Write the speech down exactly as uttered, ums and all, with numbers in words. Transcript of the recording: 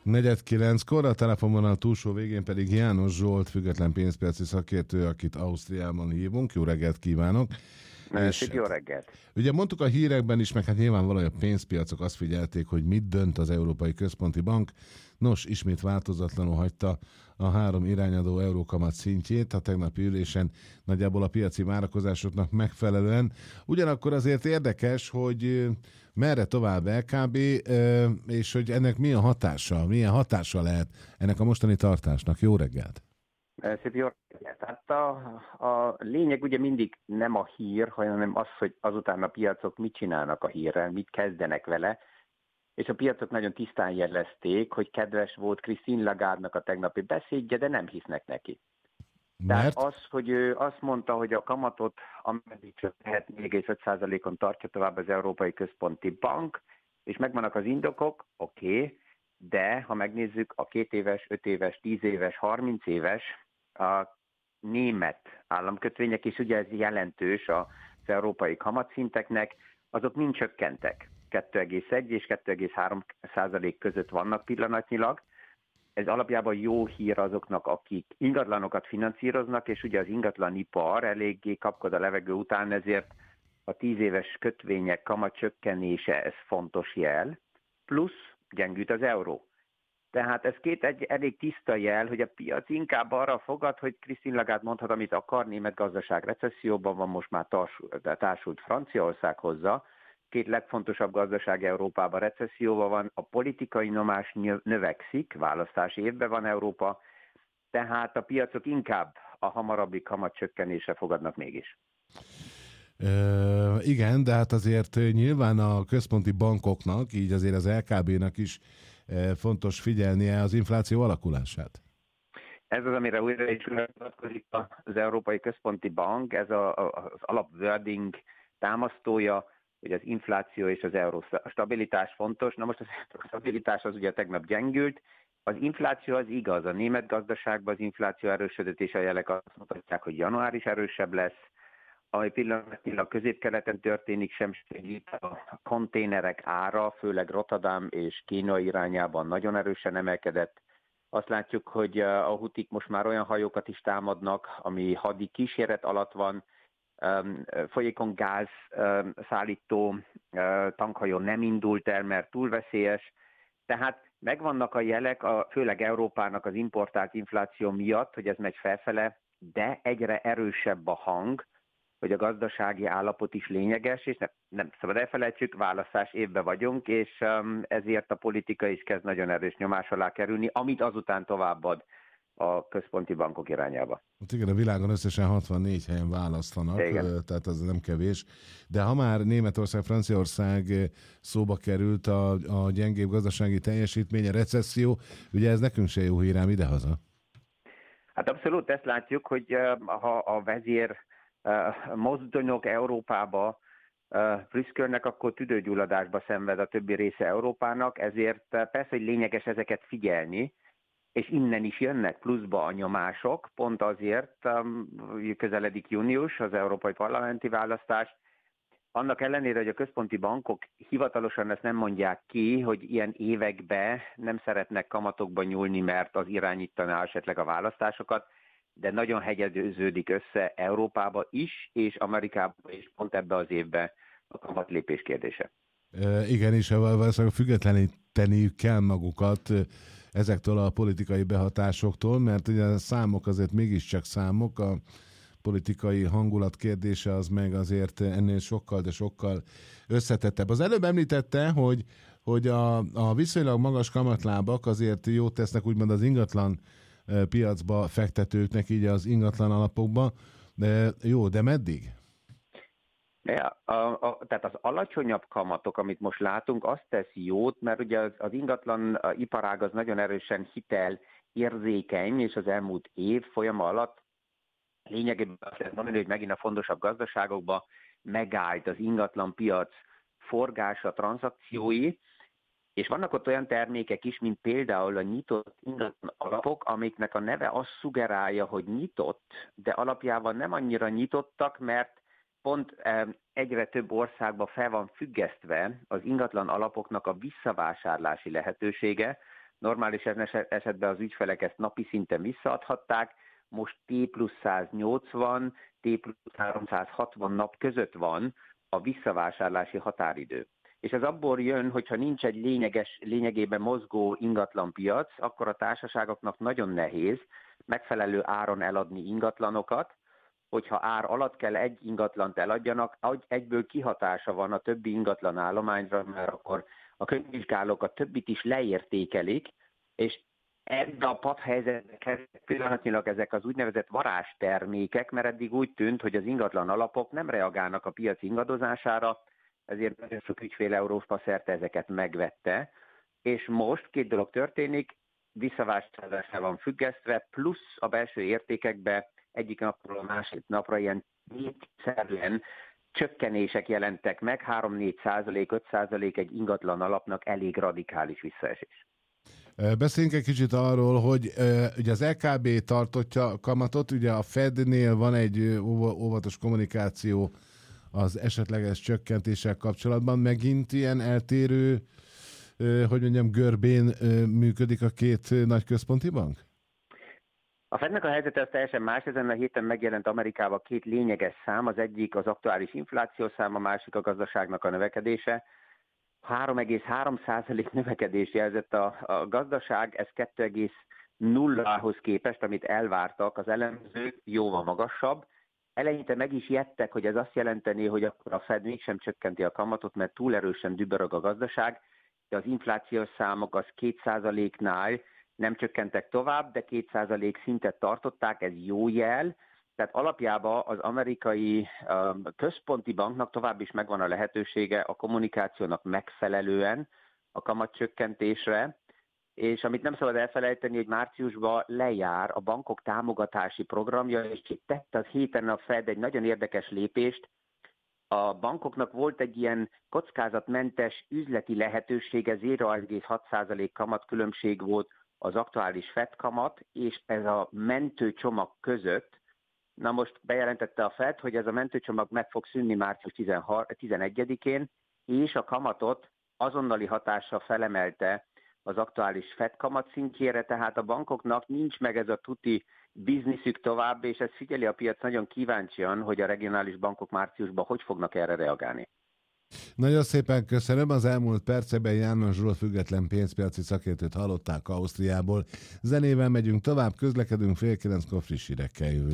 Negyed kilenckor, a telefonvonal túlsó végén pedig János Zsolt, független pénzpiaci szakértő, akit Ausztriában hívunk. Jó reggelt kívánok! És jó reggelt! Ugye mondtuk a hírekben is, meg hát nyilvánvalóan a pénzpiacok azt figyelték, hogy mit dönt az Európai Központi Bank. Nos, ismét változatlanul hagyta a három irányadó eurókamat szintjét a tegnapi ülésen, nagyjából a piaci várakozásoknak megfelelően. Ugyanakkor azért érdekes, hogy merre tovább el ká bé, és hogy ennek milyen hatása, milyen hatása lehet ennek a mostani tartásnak. Jó reggelt! Szép jó reggelt! Hát a, a lényeg ugye mindig nem a hír, hanem az, hogy azután a piacok mit csinálnak a hírrel, mit kezdenek vele, és a piacok nagyon tisztán jelezték, hogy kedves volt Christine Lagarde-nak a tegnapi beszédje, de nem hisznek neki. Mert? Tehát az, hogy ő azt mondta, hogy a kamatot, ameddig csak lehet négy egész öt százalékon tartja tovább az Európai Központi Bank, és megvannak az indokok, oké, okay, de ha megnézzük a két éves, öt éves, tíz éves, harminc éves, a német államkötvények, és ugye ez jelentős az európai kamatszinteknek, azok mind csökkentek. kettő egész egy és kettő egész három százalék között vannak pillanatnyilag. Ez alapjában jó hír azoknak, akik ingatlanokat finanszíroznak, és ugye az ingatlanipar eléggé kapkod a levegő után, ezért a tíz éves kötvények kamatcsökkenése, ez fontos jel, plusz gyengült az euró. Tehát ez két egy elég tiszta jel, hogy a piac inkább arra fogad, hogy Christine Lagarde mondhat, amit akar, német gazdaság recesszióban van, most már társult, társult Franciaország hozzá, két legfontosabb gazdaság Európában recesszióban van, a politikai nyomás növekszik, választási évben van Európa, tehát a piacok inkább a hamarabbi kamatcsökkenésre fogadnak mégis. Uh, igen, de hát azért nyilván a központi bankoknak, így azért az el ká bének is uh, fontos figyelnie az infláció alakulását. Ez az, amire újra is vonatkozik az Európai Központi Bank, ez a, a, az alapwording támasztója, hogy az infláció és az euró stabilitás fontos. Na most a stabilitás az ugye tegnap gyengült, az infláció az igaz, a német gazdaságban az infláció erősödött, és a jelek azt mutatják, hogy január is erősebb lesz, ami pillanatnyilag közép-keleten történik, sem segít, a konténerek ára, főleg Rotterdam és Kína irányában nagyon erősen emelkedett. Azt látjuk, hogy a hutik most már olyan hajókat is támadnak, ami hadi kíséret alatt van, Um, folyékony gáz um, szállító uh, tankhajó nem indult el, mert túl veszélyes. Tehát megvannak a jelek, a, főleg Európának az importált infláció miatt, hogy ez megy felfele, de egyre erősebb a hang, hogy a gazdasági állapot is lényeges, és nem, nem szabad elfelejtsük, választás évben vagyunk, és um, ezért a politika is kezd nagyon erős nyomás alá kerülni, amit azután továbbad a központi bankok irányába. Hát igen, a világon összesen hatvannégy helyen választanak, igen. Tehát az nem kevés. De ha már Németország, Franciaország szóba került a, a gyengébb gazdasági teljesítmény, a recesszió, ugye ez nekünk se jó hírám idehaza? Hát abszolút ezt látjuk, hogy ha a vezér mozdonyok Európába prüszkölnek, akkor tüdőgyulladásba szenved a többi része Európának, ezért persze, hogy lényeges ezeket figyelni, és innen is jönnek pluszba a nyomások, pont azért um, közeledik június, az európai parlamenti választás. Annak ellenére, hogy a központi bankok hivatalosan ezt nem mondják ki, hogy ilyen években nem szeretnek kamatokba nyúlni, mert az irányítaná esetleg a választásokat, de nagyon hegyeződik össze Európába is, és Amerikába is pont ebbe az évben a kamatlépés kérdése. E, igen, és valószínűleg függetleníteniük kell magukat ezektől a politikai behatásoktól, mert ugye a számok azért mégiscsak számok, a politikai hangulat kérdése az meg azért ennél sokkal, de sokkal összetettebb. Az előbb említette, hogy, hogy a, a viszonylag magas kamatlábak azért jót tesznek úgymond az ingatlan piacba fektetőknek, így az ingatlan alapokba. De jó, de meddig? Ja, a, a, tehát az alacsonyabb kamatok, amit most látunk, azt tesz jót, mert ugye az, az ingatlan iparág az nagyon erősen hitel érzékeny, és az elmúlt év folyama alatt lényegében azt lehet mondani, hogy megint a fontosabb gazdaságokban megállt az ingatlan piac forgása, tranzakciói, és vannak ott olyan termékek is, mint például a nyitott ingatlan alapok, amiknek a neve azt szugerálja, hogy nyitott, de alapjában nem annyira nyitottak, mert pont egyre több országban fel van függesztve az ingatlan alapoknak a visszavásárlási lehetősége, normális esetben az ügyfelek ezt napi szinten visszaadhatták, most T plusz száznyolcvan, T plusz háromszázhatvan nap között van a visszavásárlási határidő. És ez abból jön, hogyha nincs egy lényeges, lényegében mozgó ingatlanpiac, akkor a társaságoknak nagyon nehéz megfelelő áron eladni ingatlanokat, hogyha ár alatt kell egy ingatlant eladjanak, egyből kihatása van a többi ingatlan állományra, mert akkor a könyvvizsgálók a többit is leértékelik, és ebben a padhelyzetben pillanatnyilag ezek az úgynevezett varázstermékek, mert eddig úgy tűnt, hogy az ingatlan alapok nem reagálnak a piac ingadozására, ezért nagyon sok ügyfél Európa szerte ezeket megvette, és most két dolog történik, visszavásárlásra van függesztve, plusz a belső értékekbe egyik napról a másik napra ilyen népszerűen csökkenések jelentek meg, három-négy százalék, öt százalék egy ingatlan alapnak elég radikális visszaesés. Beszéljünk egy kicsit arról, hogy ugye az é ká bé tartottja a kamatot, ugye a Fednél van egy óvatos kommunikáció az esetleges csökkentéssel kapcsolatban. Megint ilyen eltérő, hogy mondjam, görbén működik a két nagy központi bank? A Fednek a helyzete az teljesen más, ezen a héten megjelent Amerikában két lényeges szám, az egyik az aktuális inflációszám, a másik a gazdaságnak a növekedése. három egész három százalék növekedés jelzett a, a gazdaság, ez kettő egész nullahoz képest, amit elvártak az elemzők, jóval magasabb. Eleinte meg is jettek, hogy ez azt jelenteni, hogy akkor a Fed mégsem csökkenti a kamatot, mert túl erősen dübörög a gazdaság, de az inflációs számok az két százaléknál nem csökkentek tovább, de két százalék szintet tartották, ez jó jel. Tehát alapjában az amerikai uh, központi banknak tovább is megvan a lehetősége a kommunikációnak megfelelően a kamatcsökkentésre, és amit nem szabad elfelejteni, hogy márciusban lejár a bankok támogatási programja, és itt tett az héten a Fed egy nagyon érdekes lépést. A bankoknak volt egy ilyen kockázatmentes üzleti lehetősége, nulla egész hat százalék kamatkülönbség volt az aktuális Fed kamat, és ez a mentőcsomag között. Na most bejelentette a Fed, hogy ez a mentőcsomag meg fog szűnni március tizenegyedikén, és a kamatot azonnali hatással felemelte az aktuális Fed kamat szintjére, tehát a bankoknak nincs meg ez a tuti bizniszük tovább, és ez figyeli a piac nagyon kíváncsian, hogy a regionális bankok márciusban hogy fognak erre reagálni. Nagyon szépen köszönöm. Az elmúlt percekben János Zsolt független pénzpiaci szakértőt hallották Ausztriából. Zenével megyünk tovább, közlekedünk, fél kilenckor friss hírekkel jövünk.